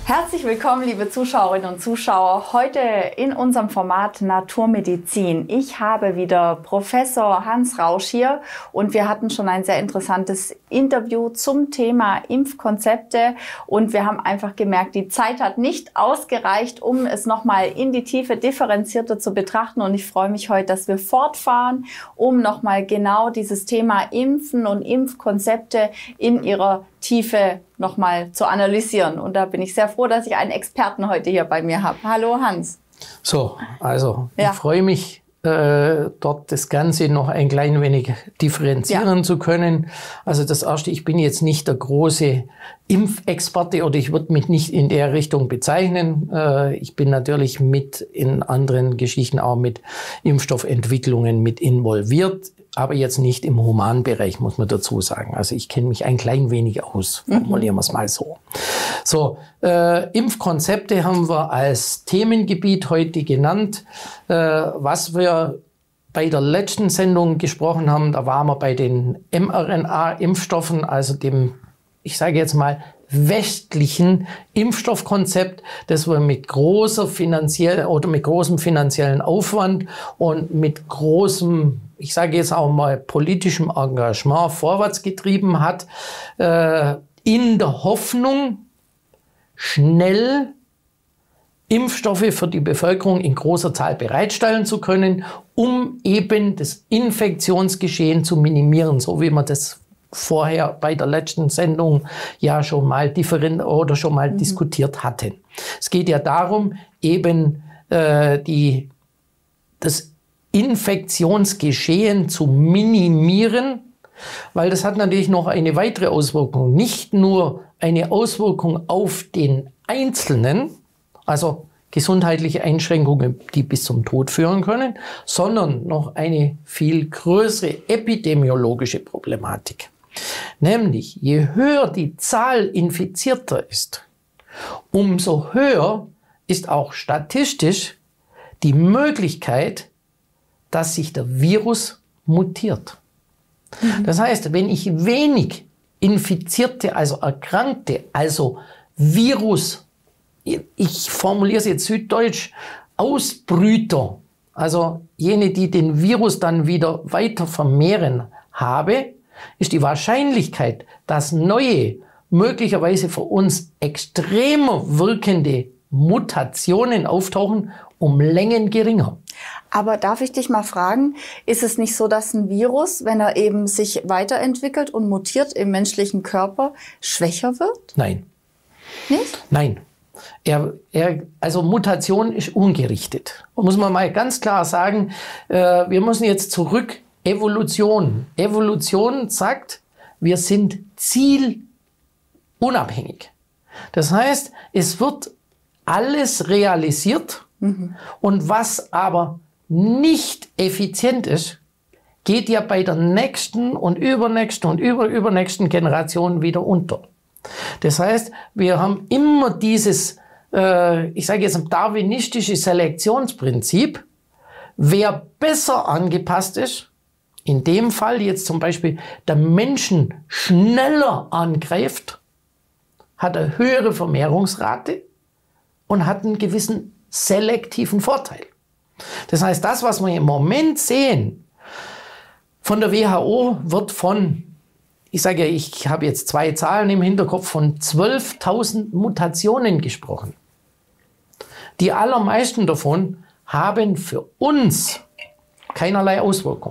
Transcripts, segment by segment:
Herzlich willkommen, liebe Zuschauerinnen und Zuschauer, heute in unserem Format Naturmedizin. Ich habe wieder Professor Hans Rausch hier und wir hatten schon ein sehr interessantes Interview zum Thema Impfkonzepte und wir haben einfach gemerkt, die Zeit hat nicht ausgereicht, um es nochmal in die Tiefe differenzierter zu betrachten und ich freue mich heute, dass wir fortfahren, um nochmal genau dieses Thema Impfen und Impfkonzepte in ihrer Tiefe nochmal zu analysieren. Und da bin ich sehr froh, dass ich einen Experten heute hier bei mir habe. Hallo Hans. So, also ich freue mich, dort das Ganze noch ein klein wenig differenzieren zu können. Also das Erste, ich bin jetzt nicht der große Impfexperte oder ich würde mich nicht in der Richtung bezeichnen. Ich bin natürlich mit in anderen Geschichten auch mit Impfstoffentwicklungen mit involviert. Aber jetzt nicht im Humanbereich, muss man dazu sagen. Also ich kenne mich ein klein wenig aus, formulieren wir es mal so. So, Impfkonzepte haben wir als Themengebiet heute genannt. Was wir bei der letzten Sendung gesprochen haben, da waren wir bei den mRNA-Impfstoffen, also dem, ich sage jetzt mal, westlichen Impfstoffkonzept, das wir mit großem finanziellen Aufwand und mit großem, ich sage jetzt auch mal, politischem Engagement vorwärts getrieben hat, in der Hoffnung, schnell Impfstoffe für die Bevölkerung in großer Zahl bereitstellen zu können, um eben das Infektionsgeschehen zu minimieren, so wie man das vorher bei der letzten Sendung ja schon mal diskutiert hatten. Es geht ja darum, eben das Infektionsgeschehen zu minimieren, weil das hat natürlich noch eine weitere Auswirkung. Nicht nur eine Auswirkung auf den Einzelnen, also gesundheitliche Einschränkungen, die bis zum Tod führen können, sondern noch eine viel größere epidemiologische Problematik. Nämlich, je höher die Zahl Infizierter ist, umso höher ist auch statistisch die Möglichkeit, dass sich der Virus mutiert. Das heißt, wenn ich wenig Infizierte, also Erkrankte, also Virus, ich formuliere es jetzt süddeutsch, Ausbrüter, also jene, die den Virus dann wieder weiter vermehren, habe, ist die Wahrscheinlichkeit, dass neue, möglicherweise für uns extremer wirkende Mutationen auftauchen, um Längen geringer. Aber darf ich dich mal fragen, ist es nicht so, dass ein Virus, wenn er eben sich weiterentwickelt und mutiert im menschlichen Körper, schwächer wird? Nein. Nicht? Nein. Also Mutation ist ungerichtet. Muss man mal ganz klar sagen, wir müssen jetzt zurück. Evolution. Evolution sagt, wir sind zielunabhängig. Das heißt, es wird alles realisiert und was aber nicht effizient ist, geht ja bei der nächsten und übernächsten und übernächsten Generation wieder unter. Das heißt, wir haben immer dieses, ich sage jetzt darwinistische Selektionsprinzip, wer besser angepasst ist, in dem Fall jetzt zum Beispiel der Menschen schneller angreift, hat eine höhere Vermehrungsrate und hat einen gewissen selektiven Vorteil. Das heißt, das, was wir im Moment sehen, von der WHO wird von, ich sage ja, ich habe jetzt 2 Zahlen im Hinterkopf, von 12.000 Mutationen gesprochen. Die allermeisten davon haben für uns keinerlei Auswirkung.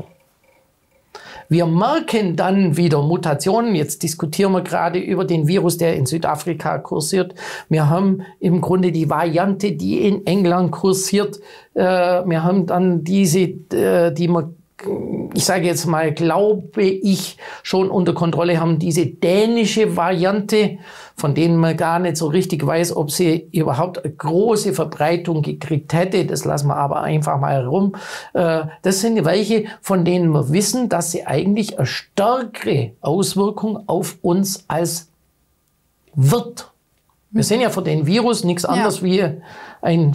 Wir merken dann wieder Mutationen. Jetzt diskutieren wir gerade über den Virus, der in Südafrika kursiert. Wir haben im Grunde die Variante, die in England kursiert. Wir haben dann diese, die man, ich sage jetzt mal, glaube ich, schon unter Kontrolle haben, diese dänische Variante, von denen man gar nicht so richtig weiß, ob sie überhaupt eine große Verbreitung gekriegt hätte. Das lassen wir aber einfach mal herum. Das sind welche, von denen wir wissen, dass sie eigentlich eine stärkere Auswirkung auf uns als Wirt. Wir sind ja für den Virus nichts anderes wie ein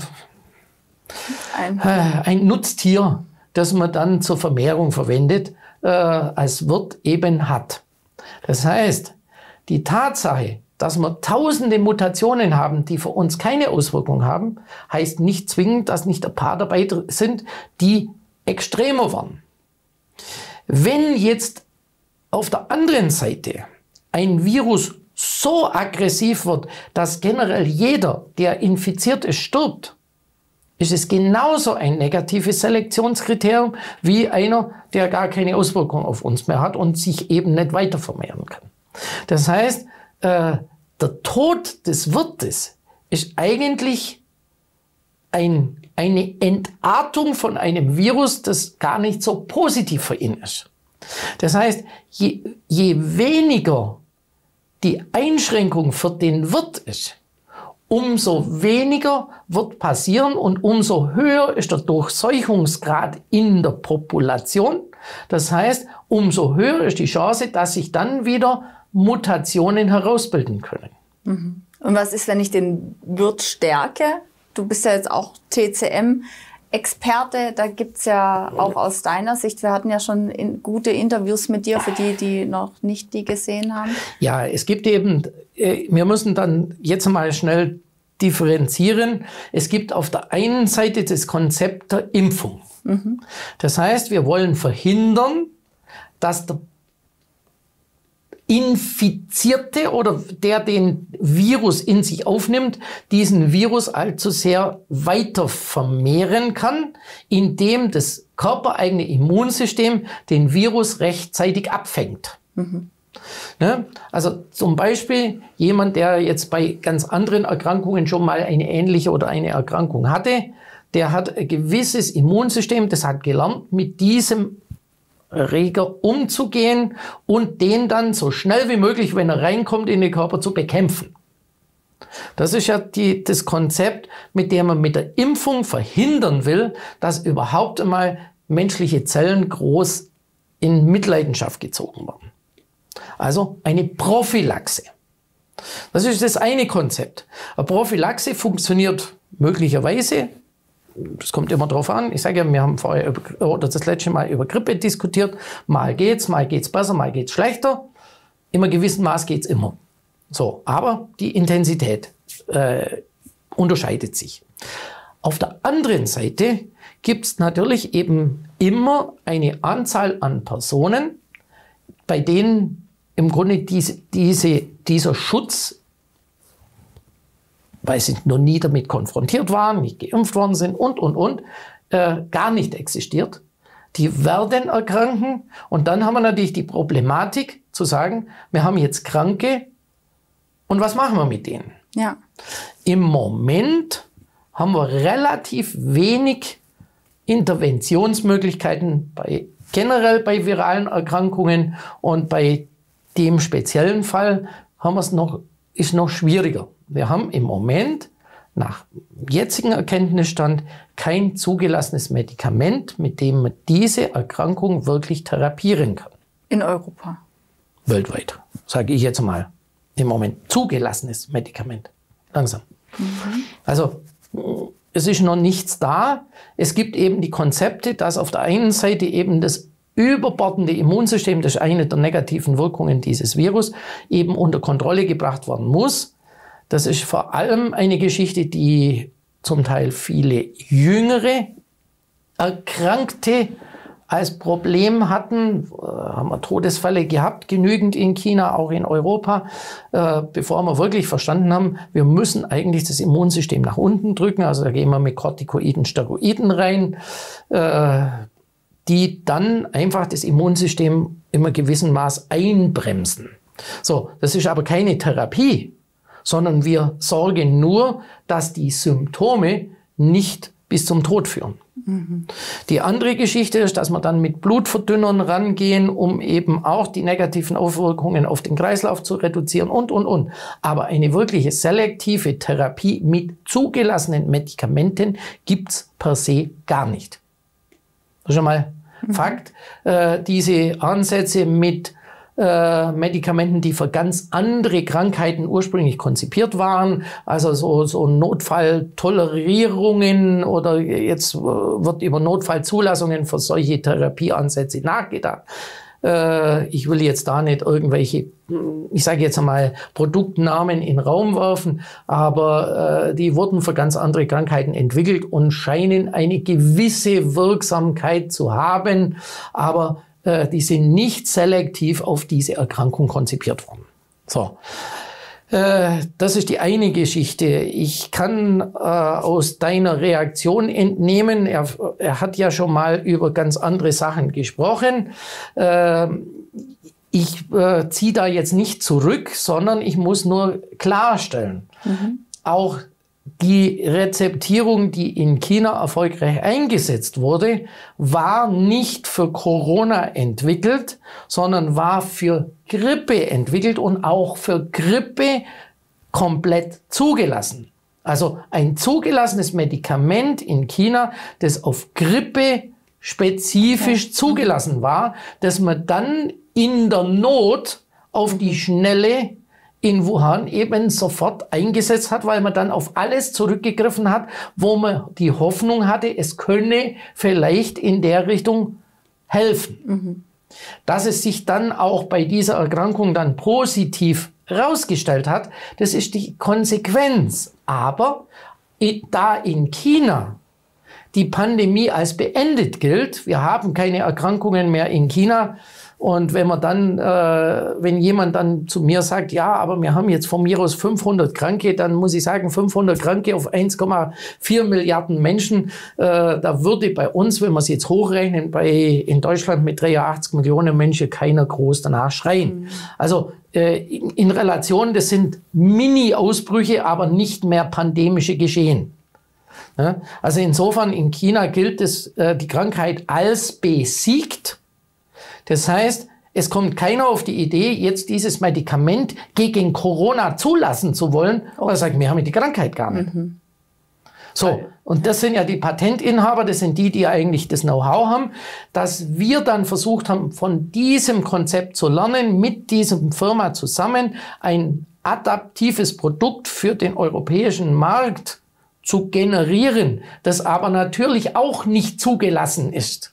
Nutztier, das man dann zur Vermehrung verwendet, als Wirt eben hat. Das heißt, die Tatsache, dass wir tausende Mutationen haben, die für uns keine Auswirkung haben, heißt nicht zwingend, dass nicht ein paar dabei sind, die extremer waren. Wenn jetzt auf der anderen Seite ein Virus so aggressiv wird, dass generell jeder, der infiziert ist, stirbt, ist es genauso ein negatives Selektionskriterium wie einer, der gar keine Auswirkung auf uns mehr hat und sich eben nicht weiter vermehren kann. Das heißt, der Tod des Wirtes ist eigentlich eine Entartung von einem Virus, das gar nicht so positiv für ihn ist. Das heißt, je weniger die Einschränkung für den Wirt ist, umso weniger wird passieren und umso höher ist der Durchseuchungsgrad in der Population. Das heißt, umso höher ist die Chance, dass sich dann wieder Mutationen herausbilden können. Mhm. Und was ist, wenn ich den Wirt stärke? Du bist ja jetzt auch TCM-Experte, da gibt's ja auch aus deiner Sicht, wir hatten ja schon gute Interviews mit dir, für die, die noch nicht die gesehen haben. Ja, es gibt eben, wir müssen dann jetzt mal schnell differenzieren. Es gibt auf der einen Seite das Konzept der Impfung. Mhm. Das heißt, wir wollen verhindern, dass der Infizierte oder der den Virus in sich aufnimmt, diesen Virus allzu sehr weiter vermehren kann, indem das körpereigene Immunsystem den Virus rechtzeitig abfängt. Mhm. Ne? Also zum Beispiel jemand, der jetzt bei ganz anderen Erkrankungen schon mal eine ähnliche oder eine Erkrankung hatte, der hat ein gewisses Immunsystem, das hat gelernt, mit diesem Erreger umzugehen und den dann so schnell wie möglich, wenn er reinkommt, in den Körper zu bekämpfen. Das ist ja das Konzept, mit dem man mit der Impfung verhindern will, dass überhaupt einmal menschliche Zellen groß in Mitleidenschaft gezogen werden. Also eine Prophylaxe. Das ist das eine Konzept. Eine Prophylaxe funktioniert möglicherweise, das kommt immer drauf an. Ich sage ja, wir haben vorher oder das letzte Mal über Grippe diskutiert. Mal geht's besser, mal geht's schlechter. In einem gewissen Maß geht's immer. So, aber die Intensität unterscheidet sich. Auf der anderen Seite gibt's natürlich eben immer eine Anzahl an Personen, bei denen im Grunde dieser Schutz, weil sie noch nie damit konfrontiert waren, nicht geimpft worden sind und, gar nicht existiert. Die werden erkranken und dann haben wir natürlich die Problematik zu sagen, wir haben jetzt Kranke und was machen wir mit denen? Ja. Im Moment haben wir relativ wenig Interventionsmöglichkeiten generell bei viralen Erkrankungen und bei dem speziellen Fall ist noch schwieriger. Wir haben im Moment nach jetzigem Erkenntnisstand kein zugelassenes Medikament, mit dem man diese Erkrankung wirklich therapieren kann. In Europa? Weltweit, sage ich jetzt mal. Im Moment zugelassenes Medikament. Langsam. Mhm. Also es ist noch nichts da. Es gibt eben die Konzepte, dass auf der einen Seite eben das überbordende Immunsystem, das ist eine der negativen Wirkungen dieses Virus, eben unter Kontrolle gebracht werden muss. Das ist vor allem eine Geschichte, die zum Teil viele jüngere Erkrankte als Problem hatten. Haben wir Todesfälle gehabt, genügend in China, auch in Europa, bevor wir wirklich verstanden haben, wir müssen eigentlich das Immunsystem nach unten drücken. Also da gehen wir mit Corticoiden, Steroiden rein, die dann einfach das Immunsystem in einem gewissen Maß einbremsen. So, das ist aber keine Therapie, sondern wir sorgen nur, dass die Symptome nicht bis zum Tod führen. Mhm. Die andere Geschichte ist, dass wir dann mit Blutverdünnern rangehen, um eben auch die negativen Auswirkungen auf den Kreislauf zu reduzieren und. Aber eine wirkliche selektive Therapie mit zugelassenen Medikamenten gibt's per se gar nicht. Das ist schon mal Fakt. Diese Ansätze mit Medikamenten, die für ganz andere Krankheiten ursprünglich konzipiert waren, also so Notfalltolerierungen oder jetzt wird über Notfallzulassungen für solche Therapieansätze nachgedacht. Ich will jetzt da nicht irgendwelche, ich sage jetzt einmal, Produktnamen in den Raum werfen, aber die wurden für ganz andere Krankheiten entwickelt und scheinen eine gewisse Wirksamkeit zu haben, aber die sind nicht selektiv auf diese Erkrankung konzipiert worden. So. Das ist die eine Geschichte. Ich kann aus deiner Reaktion entnehmen, er hat ja schon mal über ganz andere Sachen gesprochen. Ich ziehe da jetzt nicht zurück, sondern ich muss nur klarstellen, auch die Rezeptierung, die in China erfolgreich eingesetzt wurde, war nicht für Corona entwickelt, sondern war für Grippe entwickelt und auch für Grippe komplett zugelassen. Also ein zugelassenes Medikament in China, das auf Grippe spezifisch zugelassen war, das man dann in der Not auf die Schnelle in Wuhan eben sofort eingesetzt hat, weil man dann auf alles zurückgegriffen hat, wo man die Hoffnung hatte, es könne vielleicht in der Richtung helfen. Dass es sich dann auch bei dieser Erkrankung dann positiv herausgestellt hat, das ist die Konsequenz. Aber da in China die Pandemie als beendet gilt, wir haben keine Erkrankungen mehr in China. Und wenn man dann, wenn jemand dann zu mir sagt, ja, aber wir haben jetzt von mir aus 500 Kranke, dann muss ich sagen, 500 Kranke auf 1,4 Milliarden Menschen, da würde bei uns, wenn wir es jetzt hochrechnen, in Deutschland mit 83 Millionen Menschen keiner groß danach schreien. Also in Relation, das sind Mini-Ausbrüche, aber nicht mehr pandemische Geschehen. Ja? Also insofern in China gilt es, die Krankheit als besiegt. Das heißt, es kommt keiner auf die Idee, jetzt dieses Medikament gegen Corona zulassen zu wollen, weil er sagt, wir haben die Krankheit gar nicht. So, und das sind ja die Patentinhaber, das sind die eigentlich das Know-how haben, dass wir dann versucht haben, von diesem Konzept zu lernen, mit diesem Firma zusammen ein adaptives Produkt für den europäischen Markt zu generieren, das aber natürlich auch nicht zugelassen ist.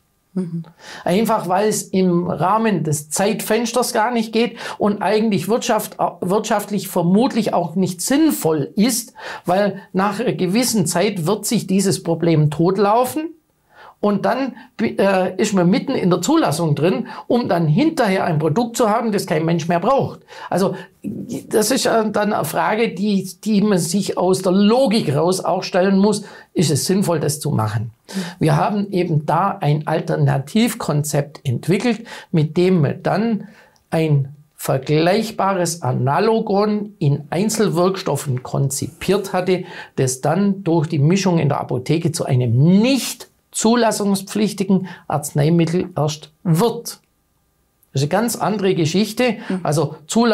Einfach weil es im Rahmen des Zeitfensters gar nicht geht und eigentlich wirtschaftlich vermutlich auch nicht sinnvoll ist, weil nach einer gewissen Zeit wird sich dieses Problem totlaufen und dann ist man mitten in der Zulassung drin, um dann hinterher ein Produkt zu haben, das kein Mensch mehr braucht. Also das ist dann eine Frage, die man sich aus der Logik raus auch stellen muss. Ist es sinnvoll, das zu machen? Wir haben eben da ein Alternativkonzept entwickelt, mit dem man dann ein vergleichbares Analogon in Einzelwirkstoffen konzipiert hatte, das dann durch die Mischung in der Apotheke zu einem nicht zulassungspflichtigen Arzneimittel erst wird. Das ist eine ganz andere Geschichte. Also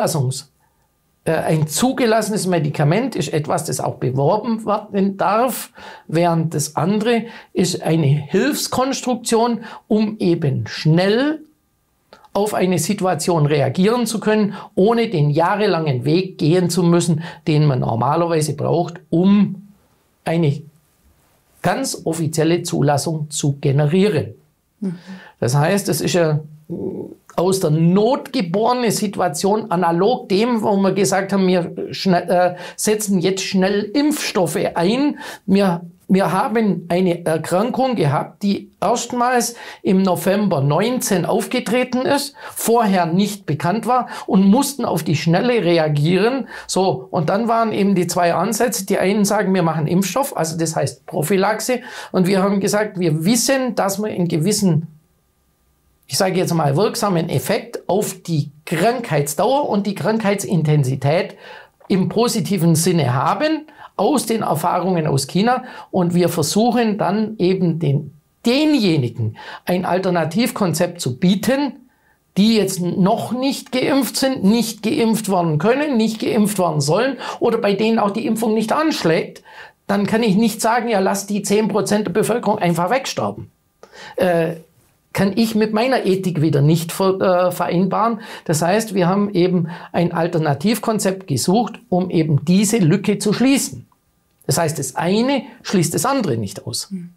ein zugelassenes Medikament ist etwas, das auch beworben werden darf, während das andere ist eine Hilfskonstruktion, um eben schnell auf eine Situation reagieren zu können, ohne den jahrelangen Weg gehen zu müssen, den man normalerweise braucht, um eine ganz offizielle Zulassung zu generieren. Das heißt, es ist ja aus der Not geborene Situation, analog dem, wo wir gesagt haben, wir setzen jetzt schnell Impfstoffe ein. Wir haben eine Erkrankung gehabt, die erstmals im November 19 aufgetreten ist, vorher nicht bekannt war und mussten auf die Schnelle reagieren. So, und dann waren eben die zwei Ansätze. Die einen sagen, wir machen Impfstoff, also das heißt Prophylaxe. Und wir haben gesagt, wir wissen, dass wir einen gewissen, ich sage jetzt mal, wirksamen Effekt auf die Krankheitsdauer und die Krankheitsintensität im positiven Sinne haben, aus den Erfahrungen aus China. Und wir versuchen dann eben denjenigen ein Alternativkonzept zu bieten, die jetzt noch nicht geimpft sind, nicht geimpft werden können, nicht geimpft werden sollen oder bei denen auch die Impfung nicht anschlägt. Dann kann ich nicht sagen, ja, lass die 10% der Bevölkerung einfach wegsterben. Kann ich mit meiner Ethik wieder nicht vereinbaren. Das heißt, wir haben eben ein Alternativkonzept gesucht, um eben diese Lücke zu schließen. Das heißt, das eine schließt das andere nicht aus.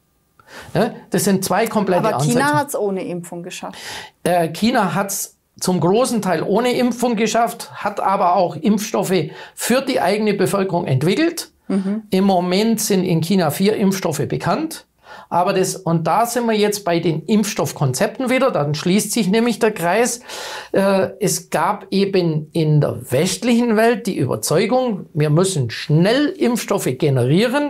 Ja, das sind zwei komplette Aber Ansätze. China hat es ohne Impfung geschafft. China hat es zum großen Teil ohne Impfung geschafft, hat aber auch Impfstoffe für die eigene Bevölkerung entwickelt. Im Moment sind in China 4 Impfstoffe bekannt. Aber und da sind wir jetzt bei den Impfstoffkonzepten wieder, dann schließt sich nämlich der Kreis. Es gab eben in der westlichen Welt die Überzeugung, wir müssen schnell Impfstoffe generieren.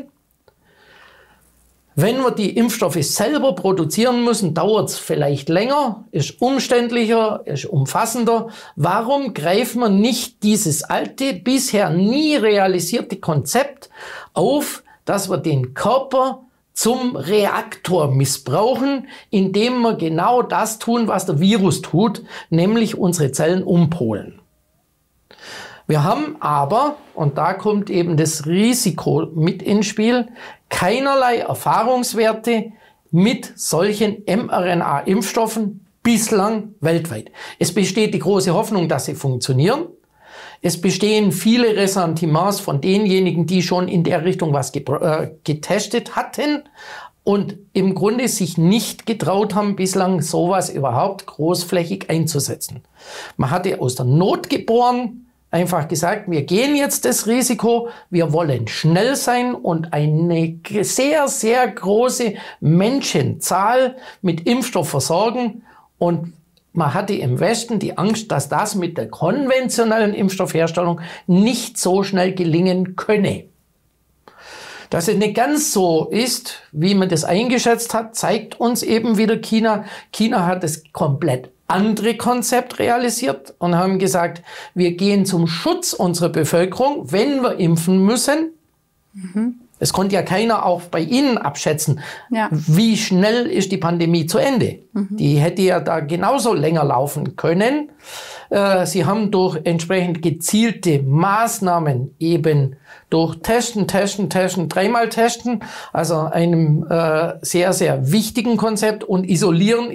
Wenn wir die Impfstoffe selber produzieren müssen, dauert es vielleicht länger, ist umständlicher, ist umfassender. Warum greifen wir nicht dieses alte, bisher nie realisierte Konzept auf, dass wir den Körper zum Reaktor missbrauchen, indem wir genau das tun, was der Virus tut, nämlich unsere Zellen umpolen. Wir haben aber, und da kommt eben das Risiko mit ins Spiel, keinerlei Erfahrungswerte mit solchen mRNA-Impfstoffen bislang weltweit. Es besteht die große Hoffnung, dass sie funktionieren. Es bestehen viele Ressentiments von denjenigen, die schon in der Richtung was getestet hatten und im Grunde sich nicht getraut haben, bislang sowas überhaupt großflächig einzusetzen. Man hatte aus der Not geboren, einfach gesagt, wir gehen jetzt das Risiko, wir wollen schnell sein und eine sehr, sehr große Menschenzahl mit Impfstoff versorgen. Und man hatte im Westen die Angst, dass das mit der konventionellen Impfstoffherstellung nicht so schnell gelingen könne. Dass es nicht ganz so ist, wie man das eingeschätzt hat, zeigt uns eben wieder China. China hat das komplett andere Konzept realisiert und haben gesagt, wir gehen zum Schutz unserer Bevölkerung, wenn wir impfen müssen. Es konnte ja keiner auch bei Ihnen abschätzen, wie schnell ist die Pandemie zu Ende. Die hätte ja da genauso länger laufen können. Sie haben durch entsprechend gezielte Maßnahmen eben durch Testen, dreimal testen, also einem sehr, sehr wichtigen Konzept und isolieren.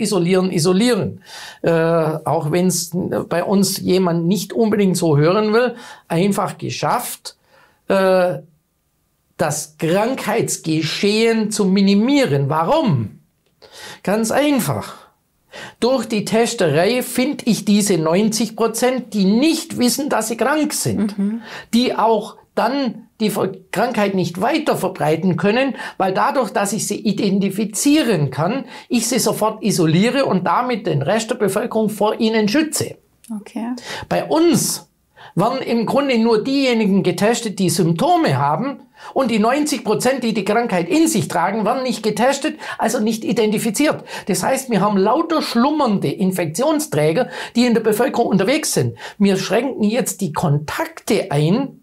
Auch wenn es bei uns jemand nicht unbedingt so hören will, einfach geschafft, das Krankheitsgeschehen zu minimieren. Warum? Ganz einfach. Durch die Testerei finde ich diese 90%, die nicht wissen, dass sie krank sind, die auch dann die Krankheit nicht weiter verbreiten können, weil dadurch, dass ich sie identifizieren kann, ich sie sofort isoliere und damit den Rest der Bevölkerung vor ihnen schütze. Okay. Bei uns werden im Grunde nur diejenigen getestet, die Symptome haben, und die 90%, die die Krankheit in sich tragen, werden nicht getestet, also nicht identifiziert. Das heißt, wir haben lauter schlummernde Infektionsträger, die in der Bevölkerung unterwegs sind. Wir schränken jetzt die Kontakte ein,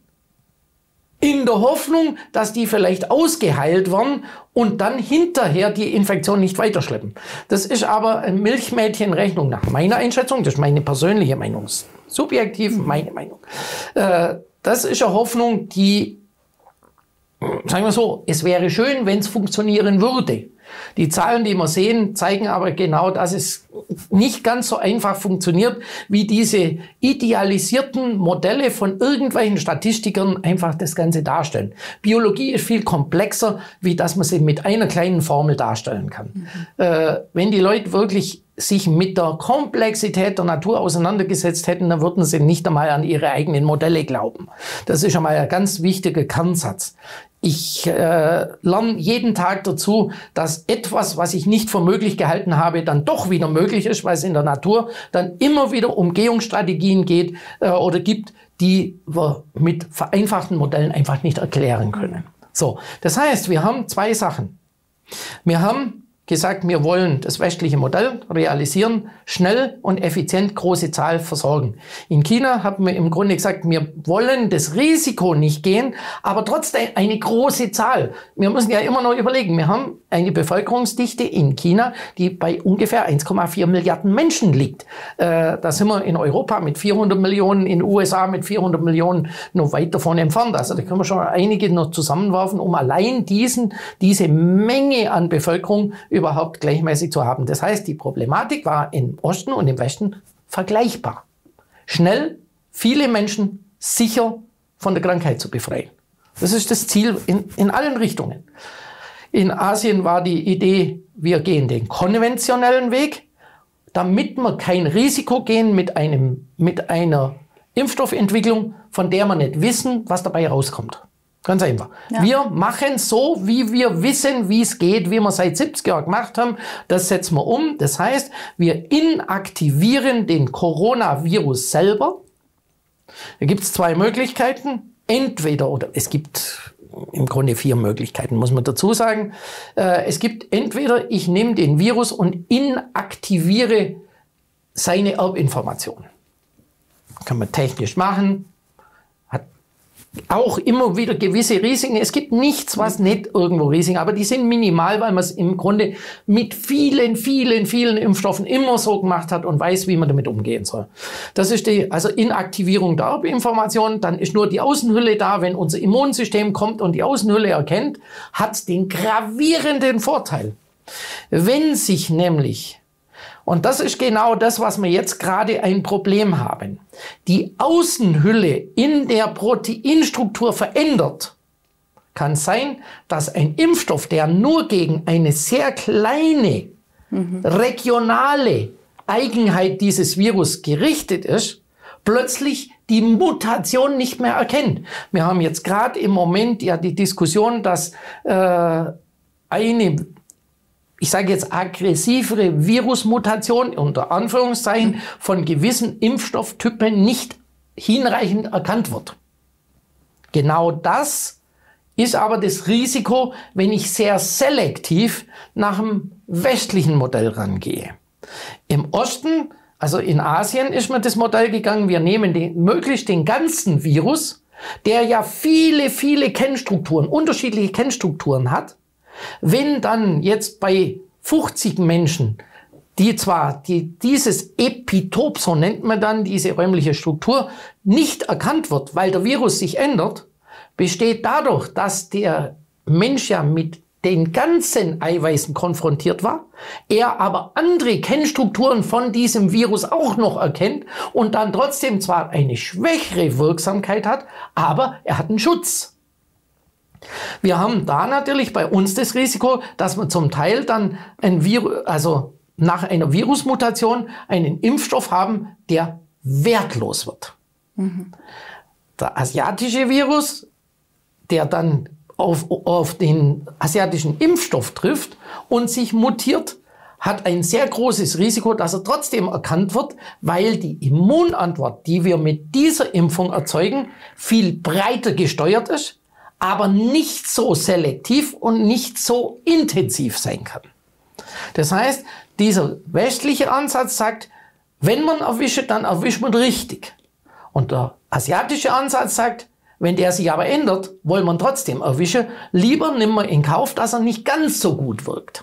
in der Hoffnung, dass die vielleicht ausgeheilt werden und dann hinterher die Infektion nicht weiterschleppen. Das ist aber eine Milchmädchenrechnung nach meiner Einschätzung. Das ist meine persönliche Meinung. Subjektiv meine Meinung. Das ist eine Hoffnung, die, sagen wir so, es wäre schön, wenn es funktionieren würde. Die Zahlen, die wir sehen, zeigen aber genau, dass es nicht ganz so einfach funktioniert, wie diese idealisierten Modelle von irgendwelchen Statistikern einfach das Ganze darstellen. Biologie ist viel komplexer, wie dass man sie mit einer kleinen Formel darstellen kann. Wenn die Leute wirklich sich mit der Komplexität der Natur auseinandergesetzt hätten, dann würden sie nicht einmal an ihre eigenen Modelle glauben. Das ist schon mal ein ganz wichtiger Kernsatz. Ich lerne jeden Tag dazu, dass etwas, was ich nicht für möglich gehalten habe, dann doch wieder möglich ist, weil es in der Natur dann immer wieder Umgehungsstrategien geht oder gibt, die wir mit vereinfachten Modellen einfach nicht erklären können. So, das heißt, wir haben zwei Sachen. Wir haben gesagt, wir wollen das westliche Modell realisieren, schnell und effizient große Zahl versorgen. In China haben wir im Grunde gesagt, wir wollen das Risiko nicht gehen, aber trotzdem eine große Zahl. Wir müssen ja immer noch überlegen, wir haben eine Bevölkerungsdichte in China, die bei ungefähr 1,4 Milliarden Menschen liegt. Da sind wir in Europa mit 400 Millionen, in den USA mit 400 Millionen noch weit davon entfernt. Also da können wir schon einige noch zusammenwerfen, um allein diese Menge an Bevölkerung überhaupt gleichmäßig zu haben. Das heißt, die Problematik war im Osten und im Westen vergleichbar. Schnell viele Menschen sicher von der Krankheit zu befreien. Das ist das Ziel in allen Richtungen. In Asien war die Idee, wir gehen den konventionellen Weg, damit wir kein Risiko gehen mit einer Impfstoffentwicklung, von der wir nicht wissen, was dabei rauskommt. Ganz einfach. Ja. Wir machen so, wie wir wissen, wie es geht, wie wir seit 70 Jahren gemacht haben. Das setzen wir um. Das heißt, wir inaktivieren den Coronavirus selber. Da gibt es 2 Möglichkeiten. Entweder, oder es gibt im Grunde 4 Möglichkeiten, muss man dazu sagen. Es gibt entweder, ich nehme den Virus und inaktiviere seine Erbinformation. Kann man technisch machen. Hat auch immer wieder gewisse Risiken. Es gibt nichts, was nicht irgendwo Risiken, aber die sind minimal, weil man es im Grunde mit vielen Impfstoffen immer so gemacht hat und weiß, wie man damit umgehen soll. Das ist die Inaktivierung der Erbinformation. Dann ist nur die Außenhülle da. Wenn unser Immunsystem kommt und die Außenhülle erkennt, hat es den gravierenden Vorteil. Wenn sich nämlich, und das ist genau das, was wir jetzt gerade ein Problem haben, die Außenhülle in der Proteinstruktur verändert, kann sein, dass ein Impfstoff, der nur gegen eine sehr kleine, regionale Eigenheit dieses Virus gerichtet ist, plötzlich die Mutation nicht mehr erkennt. Wir haben jetzt gerade im Moment ja die Diskussion, dass eine, ich sage jetzt aggressivere Virusmutation unter Anführungszeichen von gewissen Impfstofftypen nicht hinreichend erkannt wird. Genau das ist aber das Risiko, wenn ich sehr selektiv nach dem westlichen Modell rangehe. Im Osten, also in Asien, ist mir das Modell gegangen, wir nehmen möglichst den ganzen Virus, der ja viele Kennstrukturen, unterschiedliche Kennstrukturen hat. Wenn dann jetzt bei 50 Menschen, dieses Epitop, so nennt man dann diese räumliche Struktur, nicht erkannt wird, weil der Virus sich ändert, besteht dadurch, dass der Mensch ja mit den ganzen Eiweißen konfrontiert war, er aber andere Kennstrukturen von diesem Virus auch noch erkennt und dann trotzdem zwar eine schwächere Wirksamkeit hat, aber er hat einen Schutz. Wir haben da natürlich bei uns das Risiko, dass wir zum Teil dann nach einer Virusmutation einen Impfstoff haben, der wertlos wird. Der asiatische Virus, der dann auf den asiatischen Impfstoff trifft und sich mutiert, hat ein sehr großes Risiko, dass er trotzdem erkannt wird, weil die Immunantwort, die wir mit dieser Impfung erzeugen, viel breiter gesteuert ist, aber nicht so selektiv und nicht so intensiv sein kann. Das heißt, dieser westliche Ansatz sagt, wenn man erwischt, dann erwischt man richtig. Und der asiatische Ansatz sagt, wenn der sich aber ändert, wollen wir ihn trotzdem erwischen. Lieber nehmen wir in Kauf, dass er nicht ganz so gut wirkt.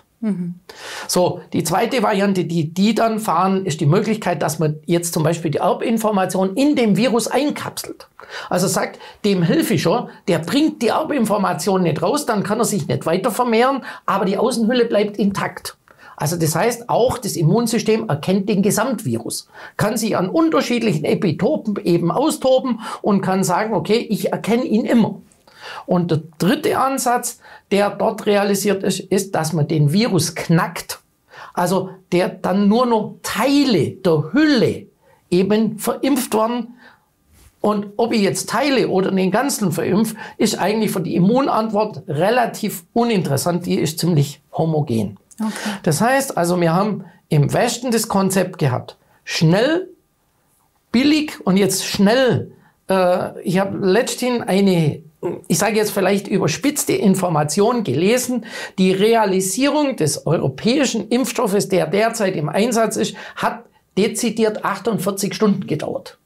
So, die zweite Variante, die dann fahren, ist die Möglichkeit, dass man jetzt zum Beispiel die Erbinformation in dem Virus einkapselt. Also sagt, dem helfe ich schon, der bringt die Erbinformation nicht raus, dann kann er sich nicht weiter vermehren, aber die Außenhülle bleibt intakt. Also das heißt, auch das Immunsystem erkennt den Gesamtvirus, kann sich an unterschiedlichen Epitopen eben austoben und kann sagen, okay, ich erkenne ihn immer. Und der dritte Ansatz, der dort realisiert ist, ist, dass man den Virus knackt, also der dann nur noch Teile der Hülle eben verimpft werden. Und ob ich jetzt Teile oder den ganzen verimpfe, ist eigentlich für die Immunantwort relativ uninteressant, die ist ziemlich homogen. Okay. Das heißt also, wir haben im Westen das Konzept gehabt, schnell, billig und jetzt schnell. Ich habe letztens eine, ich sage jetzt vielleicht überspitzte Information gelesen. Die Realisierung des europäischen Impfstoffes, der derzeit im Einsatz ist, hat dezidiert 48 Stunden gedauert.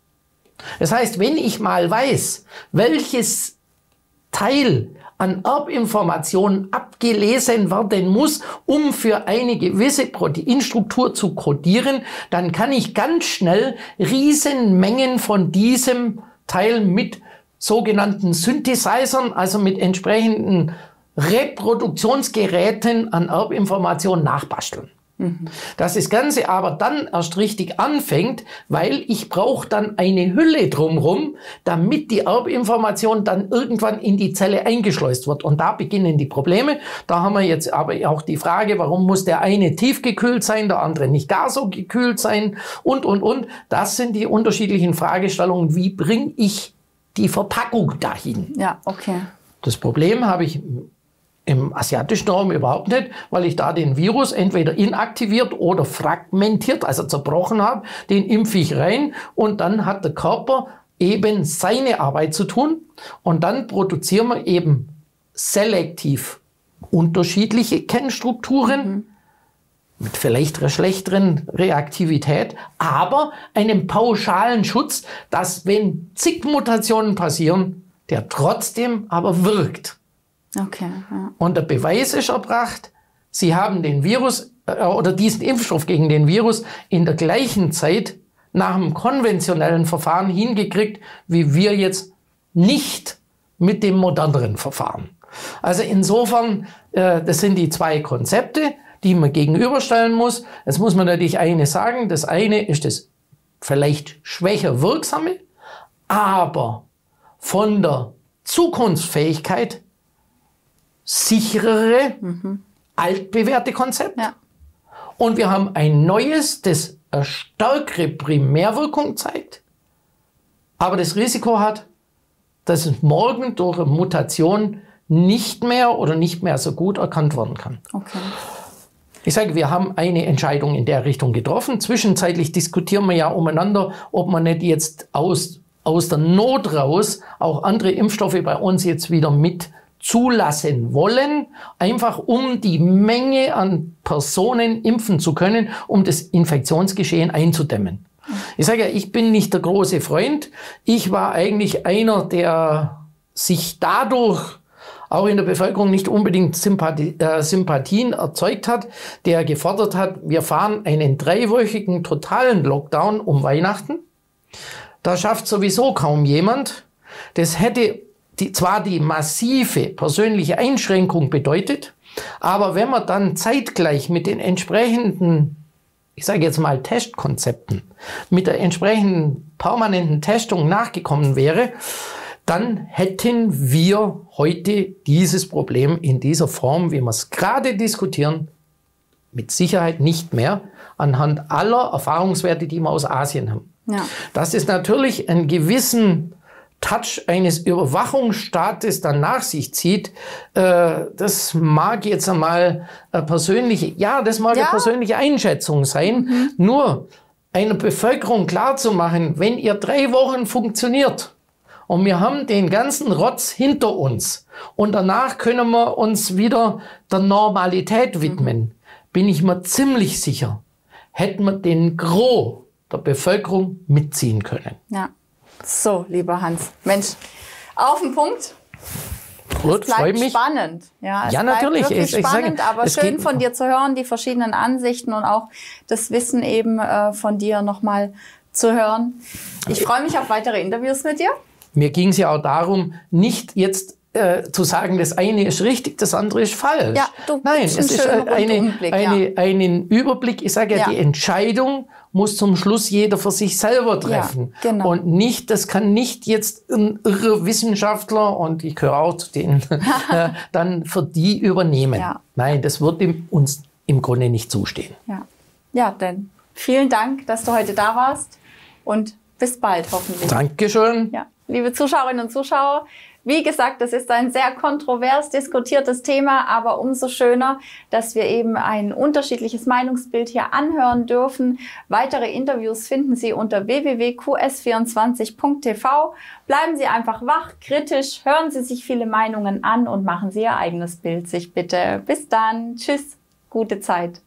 Das heißt, wenn ich mal weiß, welches Teil an Erbinformationen abgelesen werden muss, um für eine gewisse Proteinstruktur zu kodieren, dann kann ich ganz schnell Riesenmengen von diesem Teil mit sogenannten Synthesizern, also mit entsprechenden Reproduktionsgeräten an Erbinformationen nachbasteln. Dass das Ganze aber dann erst richtig anfängt, weil ich brauche dann eine Hülle drumherum, damit die Erbinformation dann irgendwann in die Zelle eingeschleust wird. Und da beginnen die Probleme. Da haben wir jetzt aber auch die Frage, warum muss der eine tiefgekühlt sein, der andere nicht gar so gekühlt sein und. Das sind die unterschiedlichen Fragestellungen. Wie bringe ich die Verpackung dahin? Ja, okay. Das Problem habe ich im asiatischen Raum überhaupt nicht, weil ich da den Virus entweder inaktiviert oder fragmentiert, also zerbrochen habe, den impfe ich rein und dann hat der Körper eben seine Arbeit zu tun und dann produzieren wir eben selektiv unterschiedliche Kennstrukturen mit vielleicht einer schlechteren Reaktivität, aber einem pauschalen Schutz, dass wenn zig Mutationen passieren, der trotzdem aber wirkt. Okay. Ja. Und der Beweis ist erbracht, Sie haben den Virus oder diesen Impfstoff gegen den Virus in der gleichen Zeit nach einem konventionellen Verfahren hingekriegt, wie wir jetzt nicht mit dem moderneren Verfahren. Also insofern, das sind die zwei Konzepte, die man gegenüberstellen muss. Jetzt muss man natürlich eines sagen, das eine ist das vielleicht schwächer wirksame, aber von der Zukunftsfähigkeit sicherere, altbewährte Konzept. Ja. Und wir haben ein neues, das eine stärkere Primärwirkung zeigt, aber das Risiko hat, dass es morgen durch eine Mutation nicht mehr oder nicht mehr so gut erkannt werden kann. Okay. Ich sage, wir haben eine Entscheidung in der Richtung getroffen. Zwischenzeitlich diskutieren wir ja umeinander, ob man nicht jetzt aus der Not raus auch andere Impfstoffe bei uns jetzt wieder mit zulassen wollen, einfach um die Menge an Personen impfen zu können, um das Infektionsgeschehen einzudämmen. Ich sage ja, ich bin nicht der große Freund. Ich war eigentlich einer, der sich dadurch auch in der Bevölkerung nicht unbedingt Sympathien erzeugt hat, der gefordert hat, wir fahren einen 3-wöchigen totalen Lockdown um Weihnachten. Da schafft sowieso kaum jemand. Das hätte zwar die massive persönliche Einschränkung bedeutet, aber wenn man dann zeitgleich mit den entsprechenden, ich sage jetzt mal Testkonzepten, mit der entsprechenden permanenten Testung nachgekommen wäre, dann hätten wir heute dieses Problem in dieser Form, wie wir es gerade diskutieren, mit Sicherheit nicht mehr, anhand aller Erfahrungswerte, die wir aus Asien haben. Ja. Dass es natürlich einen gewissen Touch eines Überwachungsstaates dann nach sich zieht, das mag jetzt einmal eine persönliche Einschätzung sein. Nur einer Bevölkerung klarzumachen, wenn ihr 3 Wochen funktioniert und wir haben den ganzen Rotz hinter uns und danach können wir uns wieder der Normalität widmen, bin ich mir ziemlich sicher, hätten wir den Gros der Bevölkerung mitziehen können. Ja. So, lieber Hans. Mensch, auf den Punkt. Gut, freue mich. Spannend. Ja, es bleibt natürlich. Wirklich spannend, aber schön von dir zu hören, die verschiedenen Ansichten und auch das Wissen eben von dir nochmal zu hören. Ich freue mich auf weitere Interviews mit dir. Mir ging es ja auch darum, nicht jetzt zu sagen, das eine ist richtig, das andere ist falsch. Ja, Nein, es ist einen Überblick. Ich sage ja, die Entscheidung muss zum Schluss jeder für sich selber treffen. Ja, genau. Und nicht, das kann nicht jetzt ein irrer Wissenschaftler, und ich gehöre auch zu denen, dann für die übernehmen. Ja. Nein, das wird uns im Grunde nicht zustehen. Ja, dann vielen Dank, dass du heute da warst und bis bald hoffentlich. Dankeschön. Ja. Liebe Zuschauerinnen und Zuschauer, wie gesagt, das ist ein sehr kontrovers diskutiertes Thema, aber umso schöner, dass wir eben ein unterschiedliches Meinungsbild hier anhören dürfen. Weitere Interviews finden Sie unter www.qs24.tv. Bleiben Sie einfach wach, kritisch, hören Sie sich viele Meinungen an und machen Sie Ihr eigenes Bild sich bitte. Bis dann. Tschüss. Gute Zeit.